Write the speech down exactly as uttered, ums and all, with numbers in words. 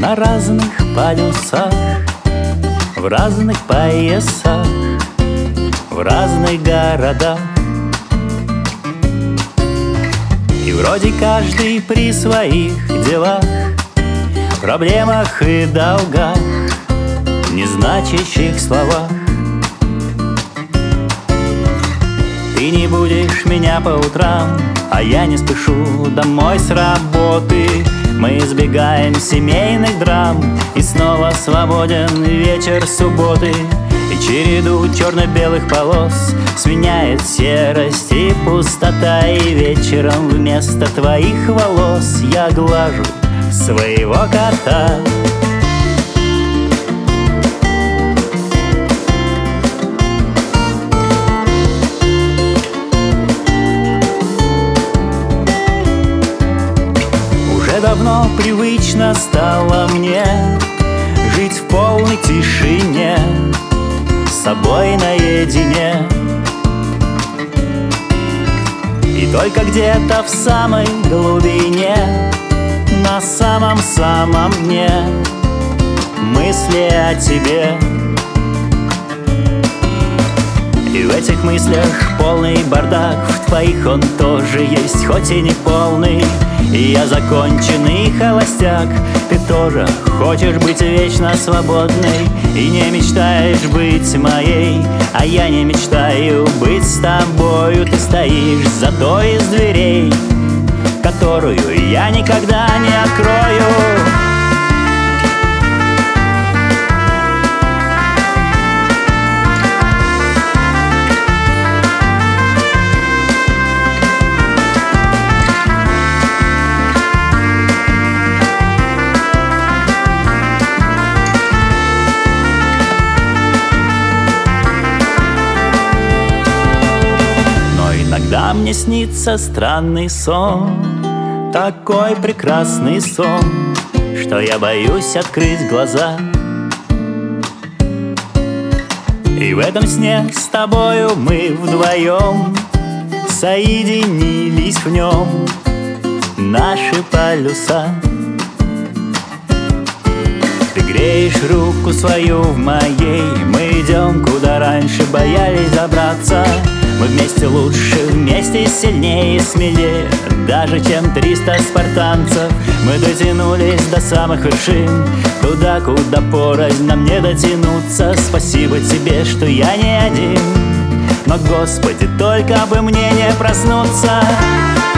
на разных полюсах, в разных поясах, в разных городах. И вроде каждый при своих делах, проблемах и долгах, незначащих словах. Ты не будешь меня по утрам, а я не спешу домой с работы. Мы избегаем семейных драм, и снова свободен вечер субботы. И череду черно-белых полос сменяет серость и пустота. И вечером вместо твоих волос я глажу своего кота. Давно привычно стало мне жить в полной тишине, с собой наедине. И только где-то в самой глубине, на самом-самом дне, мысли о тебе. И в этих мыслях полный бардак, в твоих он тоже есть, хоть и не полный. И я законченный холостяк, ты тоже хочешь быть вечно свободной и не мечтаешь быть моей, а я не мечтаю быть с тобою. Ты стоишь за той из дверей, которую я никогда не открою. Иногда мне снится странный сон, такой прекрасный сон, что я боюсь открыть глаза. И в этом сне с тобою мы вдвоем соединились в нем наши полюса. Ты греешь руку свою в моей, мы идем, куда раньше боялись забраться. Мы вместе лучше, вместе сильнее, смелее, даже чем триста спартанцев. Мы дотянулись до самых вершин, туда, куда порознь нам не дотянуться. Спасибо тебе, что я не один, но, Господи, только бы мне не проснуться.